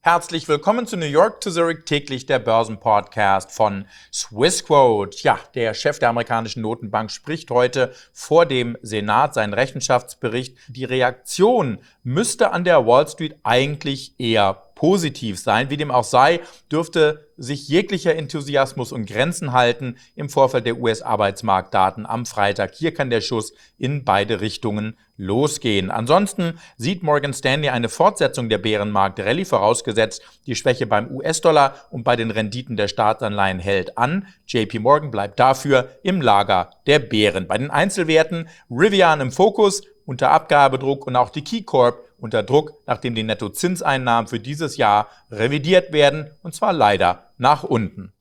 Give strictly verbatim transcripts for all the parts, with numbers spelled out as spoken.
Herzlich willkommen zu New York to Zurich, täglich der Börsenpodcast von Swissquote. Ja, der Chef der amerikanischen Notenbank spricht heute vor dem Senat seinen Rechenschaftsbericht. Die Reaktion müsste an der Wall Street eigentlich eher positiv sein. Wie dem auch sei, dürfte sich jeglicher Enthusiasmus und Grenzen halten im Vorfeld der U S-Arbeitsmarktdaten am Freitag. Hier kann der Schuss in beide Richtungen losgehen. Ansonsten sieht Morgan Stanley eine Fortsetzung der Bärenmarkt-Rallye, vorausgesetzt die Schwäche beim U S-Dollar und bei den Renditen der Staatsanleihen hält an. J P Morgan bleibt dafür im Lager der Bären. Bei den Einzelwerten Rivian im Fokus, unter Abgabedruck, und auch die KeyCorp unter Druck, nachdem die Nettozinseinnahmen für dieses Jahr revidiert werden, und zwar leider nach unten.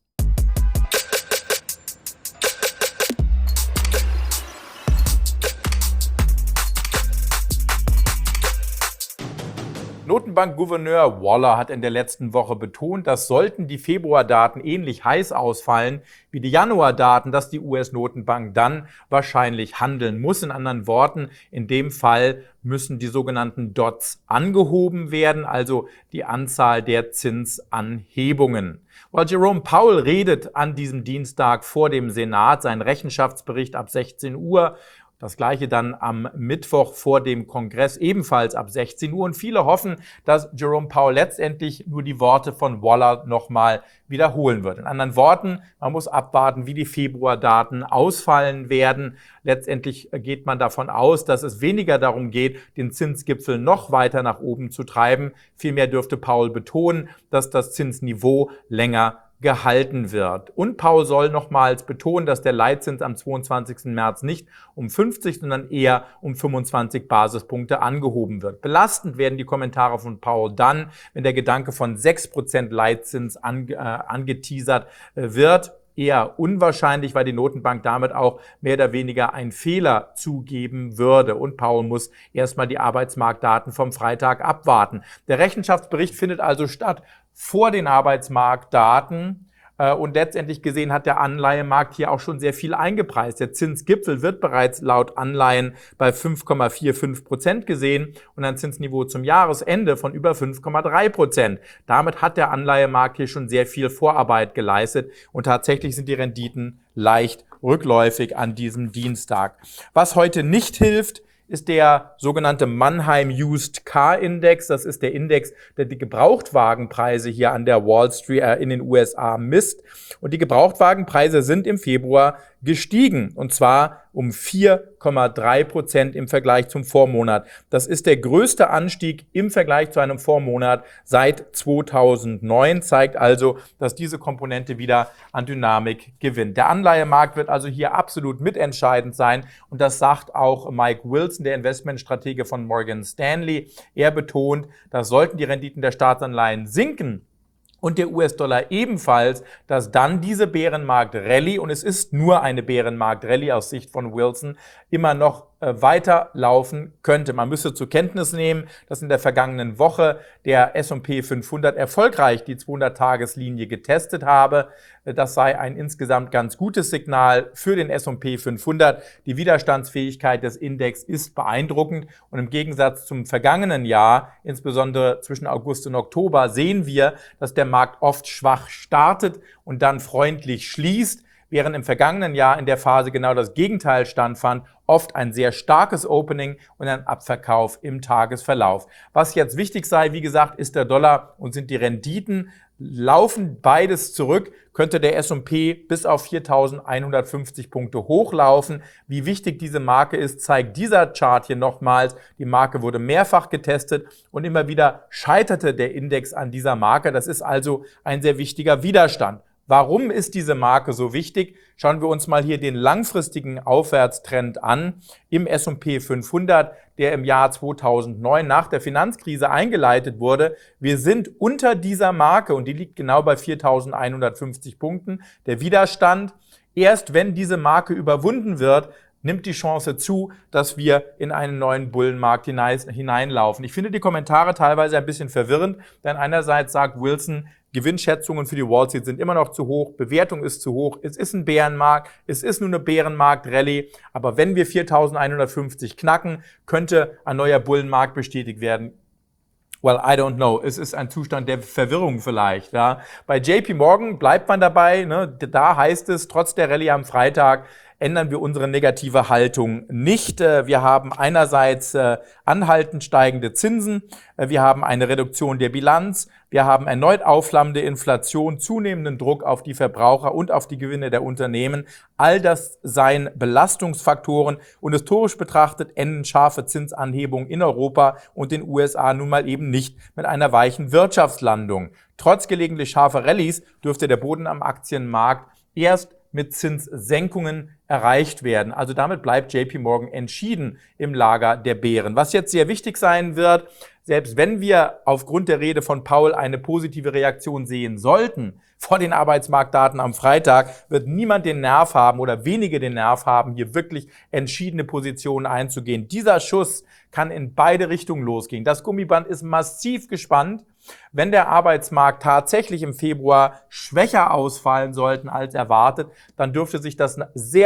Notenbankgouverneur Waller hat in der letzten Woche betont, dass sollten die Februardaten ähnlich heiß ausfallen wie die Januardaten, dass die U S-Notenbank dann wahrscheinlich handeln muss. In anderen Worten, in dem Fall müssen die sogenannten Dots angehoben werden, also die Anzahl der Zinsanhebungen. Weil Jerome Powell redet an diesem Dienstag vor dem Senat seinen Rechenschaftsbericht ab sechzehn Uhr. Das gleiche dann am Mittwoch vor dem Kongress, ebenfalls ab sechzehn Uhr. Und viele hoffen, dass Jerome Powell letztendlich nur die Worte von Waller nochmal wiederholen wird. In anderen Worten, man muss abwarten, wie die Februardaten ausfallen werden. Letztendlich geht man davon aus, dass es weniger darum geht, den Zinsgipfel noch weiter nach oben zu treiben. Vielmehr dürfte Powell betonen, dass das Zinsniveau länger gehalten wird. Und Powell soll nochmals betonen, dass der Leitzins am zweiundzwanzigsten März nicht um fünfzig, sondern eher um fünfundzwanzig Basispunkte angehoben wird. Belastend werden die Kommentare von Powell dann, wenn der Gedanke von sechs Prozent Leitzins ange, äh, angeteasert äh, wird. Eher unwahrscheinlich, weil die Notenbank damit auch mehr oder weniger einen Fehler zugeben würde. Und Powell muss erstmal die Arbeitsmarktdaten vom Freitag abwarten. Der Rechenschaftsbericht findet also statt vor den Arbeitsmarktdaten. Und letztendlich gesehen hat der Anleihemarkt hier auch schon sehr viel eingepreist. Der Zinsgipfel wird bereits laut Anleihen bei fünf Komma fünfundvierzig Prozent gesehen und ein Zinsniveau zum Jahresende von über fünf Komma drei Prozent. Damit hat der Anleihemarkt hier schon sehr viel Vorarbeit geleistet und tatsächlich sind die Renditen leicht rückläufig an diesem Dienstag. Was heute nicht hilft, ist der sogenannte Mannheim Used Car Index. Das ist der Index, der die Gebrauchtwagenpreise hier an der Wall Street äh, in den U S A misst. Und die Gebrauchtwagenpreise sind im Februar gestiegen, und zwar um vier Komma drei Prozent im Vergleich zum Vormonat. Das ist der größte Anstieg im Vergleich zu einem Vormonat seit zweitausendneun, zeigt also, dass diese Komponente wieder an Dynamik gewinnt. Der Anleihemarkt wird also hier absolut mitentscheidend sein, und das sagt auch Mike Wilson, der Investmentstratege von Morgan Stanley. Er betont, dass sollten die Renditen der Staatsanleihen sinken und der U S-Dollar ebenfalls, dass dann diese Bärenmarkt-Rallye, und es ist nur eine Bärenmarkt-Rallye aus Sicht von Wilson, immer noch äh, weiterlaufen könnte. Man müsste zur Kenntnis nehmen, dass in der vergangenen Woche der S und P fünfhundert erfolgreich die zweihundert-Tages-Linie getestet habe. Das sei ein insgesamt ganz gutes Signal für den S und P fünfhundert. Die Widerstandsfähigkeit des Index ist beeindruckend, und im Gegensatz zum vergangenen Jahr, insbesondere zwischen August und Oktober, sehen wir, dass der Markt oft schwach startet und dann freundlich schließt, während im vergangenen Jahr in der Phase genau das Gegenteil stattfand, oft ein sehr starkes Opening und ein Abverkauf im Tagesverlauf. Was jetzt wichtig sei, wie gesagt, ist der Dollar und sind die Renditen. Laufen beides zurück, könnte der S und P bis auf viertausendeinhundertfünfzig Punkte hochlaufen. Wie wichtig diese Marke ist, zeigt dieser Chart hier nochmals. Die Marke wurde mehrfach getestet und immer wieder scheiterte der Index an dieser Marke. Das ist also ein sehr wichtiger Widerstand. Warum ist diese Marke so wichtig? Schauen wir uns mal hier den langfristigen Aufwärtstrend an im S und P fünfhundert, der im Jahr zweitausendneun nach der Finanzkrise eingeleitet wurde. Wir sind unter dieser Marke, und die liegt genau bei viertausendeinhundertfünfzig Punkten. Der Widerstand, erst wenn diese Marke überwunden wird, nimmt die Chance zu, dass wir in einen neuen Bullenmarkt hineinlaufen. Ich finde die Kommentare teilweise ein bisschen verwirrend, denn einerseits sagt Wilson, Gewinnschätzungen für die Wall Street sind immer noch zu hoch, Bewertung ist zu hoch, es ist ein Bärenmarkt, es ist nur eine Bärenmarkt-Rallye, aber wenn wir viertausendeinhundertfünfzig knacken, könnte ein neuer Bullenmarkt bestätigt werden. Well, I don't know. Es ist ein Zustand der Verwirrung vielleicht. Ja. Bei J P Morgan bleibt man dabei. Ne? Da heißt es, trotz der Rallye am Freitag ändern wir unsere negative Haltung nicht. Wir haben einerseits anhaltend steigende Zinsen, wir haben eine Reduktion der Bilanz, wir haben erneut aufflammende Inflation, zunehmenden Druck auf die Verbraucher und auf die Gewinne der Unternehmen. All das seien Belastungsfaktoren und historisch betrachtet enden scharfe Zinsanhebungen in Europa und den U S A nun mal eben nicht mit einer weichen Wirtschaftslandung. Trotz gelegentlich scharfer Rallyes dürfte der Boden am Aktienmarkt erst mit Zinssenkungen erreicht werden. Also damit bleibt J P Morgan entschieden im Lager der Bären. Was jetzt sehr wichtig sein wird, selbst wenn wir aufgrund der Rede von Powell eine positive Reaktion sehen sollten vor den Arbeitsmarktdaten am Freitag, wird niemand den Nerv haben oder wenige den Nerv haben, hier wirklich entschiedene Positionen einzugehen. Dieser Schuss kann in beide Richtungen losgehen. Das Gummiband ist massiv gespannt. Wenn der Arbeitsmarkt tatsächlich im Februar schwächer ausfallen sollten als erwartet, dann dürfte sich das sehr,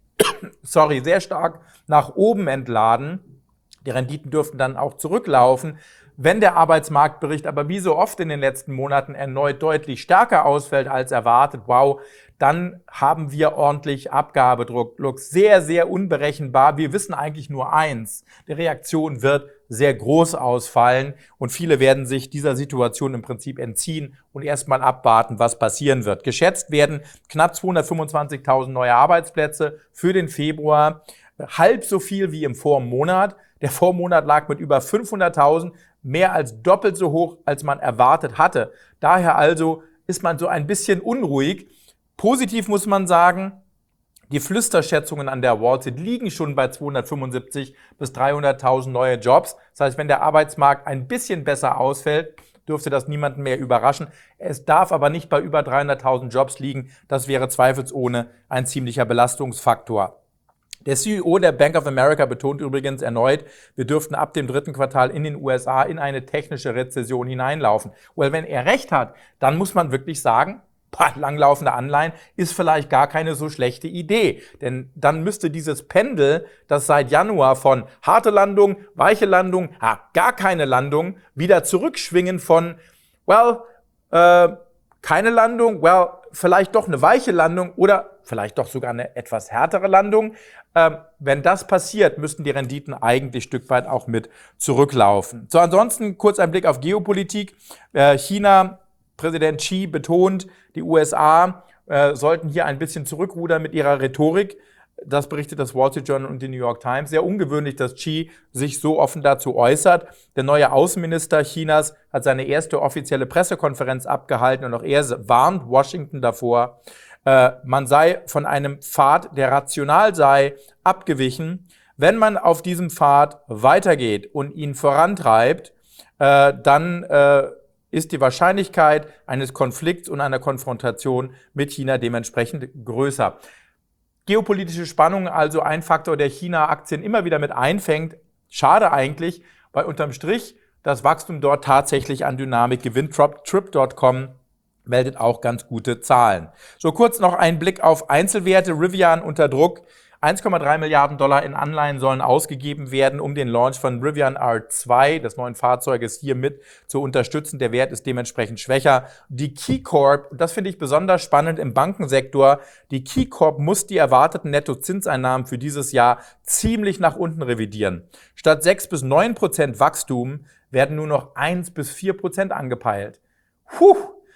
sorry, sehr stark nach oben entladen. Die Renditen dürften dann auch zurücklaufen. Wenn der Arbeitsmarktbericht aber wie so oft in den letzten Monaten erneut deutlich stärker ausfällt als erwartet, wow, dann haben wir ordentlich Abgabedruck. Sehr, sehr unberechenbar. Wir wissen eigentlich nur eins. Die Reaktion wird sehr groß ausfallen und viele werden sich dieser Situation im Prinzip entziehen und erstmal abwarten, was passieren wird. Geschätzt werden knapp zweihundertfünfundzwanzigtausend neue Arbeitsplätze für den Februar. Halb so viel wie im Vormonat. Der Vormonat lag mit über fünfhunderttausend, mehr als doppelt so hoch, als man erwartet hatte. Daher also ist man so ein bisschen unruhig. Positiv muss man sagen, die Flüsterschätzungen an der Wall Street liegen schon bei zweihundertfünfundsiebzig bis dreihunderttausend neue Jobs. Das heißt, wenn der Arbeitsmarkt ein bisschen besser ausfällt, dürfte das niemanden mehr überraschen. Es darf aber nicht bei über dreihunderttausend Jobs liegen. Das wäre zweifelsohne ein ziemlicher Belastungsfaktor. Der C E O der Bank of America betont übrigens erneut, wir dürften ab dem dritten Quartal in den U S A in eine technische Rezession hineinlaufen. Well, wenn er recht hat, dann muss man wirklich sagen, boah, langlaufende Anleihen ist vielleicht gar keine so schlechte Idee. Denn dann müsste dieses Pendel, das seit Januar von harte Landung, weiche Landung, ah, gar keine Landung, wieder zurückschwingen von, well, äh, keine Landung, well, vielleicht doch eine weiche Landung oder vielleicht doch sogar eine etwas härtere Landung. Ähm, wenn das passiert, müssten die Renditen eigentlich ein Stück weit auch mit zurücklaufen. So, ansonsten kurz ein Blick auf Geopolitik. Äh, China, Präsident Xi betont, die U S A äh, sollten hier ein bisschen zurückrudern mit ihrer Rhetorik. Das berichtet das Wall Street Journal und die New York Times. Sehr ungewöhnlich, dass Xi sich so offen dazu äußert. Der neue Außenminister Chinas hat seine erste offizielle Pressekonferenz abgehalten und auch er warnt Washington davor, äh, man sei von einem Pfad, der rational sei, abgewichen. Wenn man auf diesem Pfad weitergeht und ihn vorantreibt, äh, dann äh, ist die Wahrscheinlichkeit eines Konflikts und einer Konfrontation mit China dementsprechend größer. Geopolitische Spannungen, also ein Faktor, der China-Aktien immer wieder mit einfängt. Schade eigentlich, weil unterm Strich das Wachstum dort tatsächlich an Dynamik gewinnt. Trip Punkt com meldet auch ganz gute Zahlen. So, kurz noch ein Blick auf Einzelwerte. Rivian unter Druck. eins Komma drei Milliarden Dollar in Anleihen sollen ausgegeben werden, um den Launch von Rivian R zwei, des neuen Fahrzeuges, hier mit zu unterstützen. Der Wert ist dementsprechend schwächer. Die KeyCorp, das finde ich besonders spannend im Bankensektor, die KeyCorp muss die erwarteten Nettozinseinnahmen für dieses Jahr ziemlich nach unten revidieren. Statt sechs bis neun Prozent Wachstum werden nur noch eins bis vier Prozent angepeilt. Puh,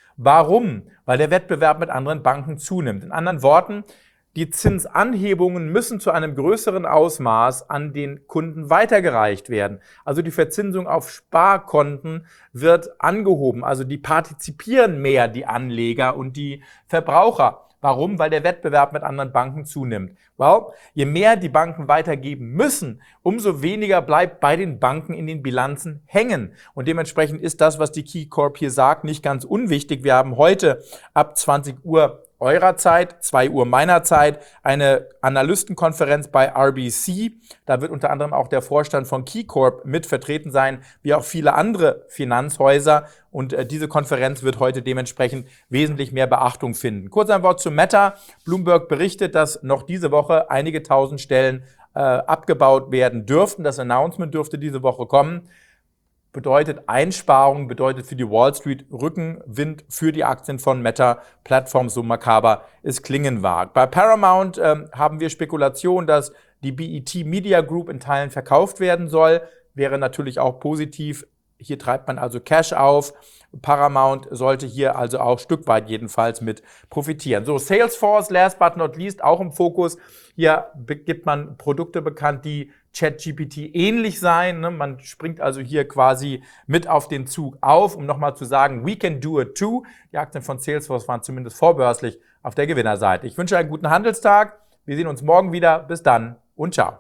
warum? Weil der Wettbewerb mit anderen Banken zunimmt. In anderen Worten, die Zinsanhebungen müssen zu einem größeren Ausmaß an den Kunden weitergereicht werden. Also die Verzinsung auf Sparkonten wird angehoben. Also die partizipieren mehr, die Anleger und die Verbraucher. Warum? Weil der Wettbewerb mit anderen Banken zunimmt. Well, je mehr die Banken weitergeben müssen, umso weniger bleibt bei den Banken in den Bilanzen hängen. Und dementsprechend ist das, was die KeyCorp hier sagt, nicht ganz unwichtig. Wir haben heute ab zwanzig Uhr eurer Zeit, zwei Uhr meiner Zeit, eine Analystenkonferenz bei R B C. Da wird unter anderem auch der Vorstand von KeyCorp mit vertreten sein, wie auch viele andere Finanzhäuser. Und äh, diese Konferenz wird heute dementsprechend wesentlich mehr Beachtung finden. Kurz ein Wort zu Meta. Bloomberg berichtet, dass noch diese Woche einige tausend Stellen äh, abgebaut werden dürften. Das Announcement dürfte diese Woche kommen. bedeutet Einsparung, bedeutet für die Wall Street Rückenwind für die Aktien von Meta Platforms, so makaber es klingen mag. Bei Paramount ähm, haben wir Spekulationen, dass die B E T Media Group in Teilen verkauft werden soll. Wäre natürlich auch positiv. Hier treibt man also Cash auf. Paramount sollte hier also auch ein Stück weit jedenfalls mit profitieren. So, Salesforce, last but not least, auch im Fokus. Hier gibt man Produkte bekannt, die ChatGPT ähnlich sein. Ne? Man springt also hier quasi mit auf den Zug auf, um nochmal zu sagen, we can do it too. Die Aktien von Salesforce waren zumindest vorbörslich auf der Gewinnerseite. Ich wünsche einen guten Handelstag. Wir sehen uns morgen wieder. Bis dann und ciao.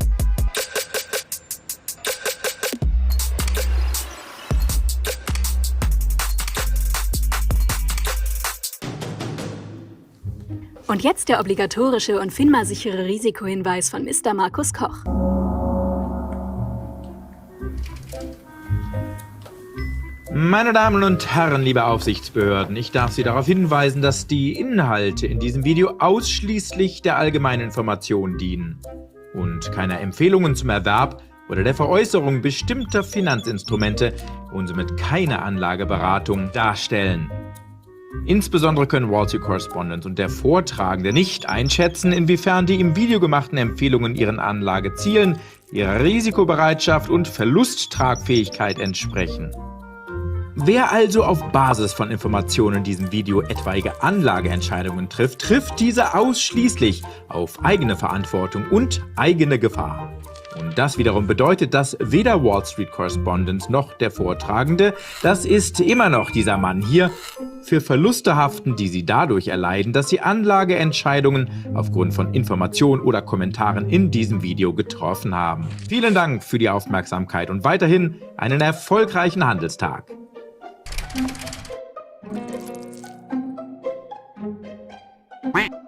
Und jetzt der obligatorische und FINMA-sichere Risikohinweis von Mister Markus Koch. Meine Damen und Herren, liebe Aufsichtsbehörden, ich darf Sie darauf hinweisen, dass die Inhalte in diesem Video ausschließlich der allgemeinen Information dienen und keine Empfehlungen zum Erwerb oder der Veräußerung bestimmter Finanzinstrumente und somit keine Anlageberatung darstellen. Insbesondere können Wall Street Correspondent und der Vortragende nicht einschätzen, inwiefern die im Video gemachten Empfehlungen ihren Anlagezielen, ihrer Risikobereitschaft und Verlusttragfähigkeit entsprechen. Wer also auf Basis von Informationen in diesem Video etwaige Anlageentscheidungen trifft, trifft diese ausschließlich auf eigene Verantwortung und eigene Gefahr. Und das wiederum bedeutet, dass weder Wall Street Correspondent noch der Vortragende, das ist immer noch dieser Mann hier, für Verluste haften, die sie dadurch erleiden, dass sie Anlageentscheidungen aufgrund von Informationen oder Kommentaren in diesem Video getroffen haben. Vielen Dank für die Aufmerksamkeit und weiterhin einen erfolgreichen Handelstag. Quack.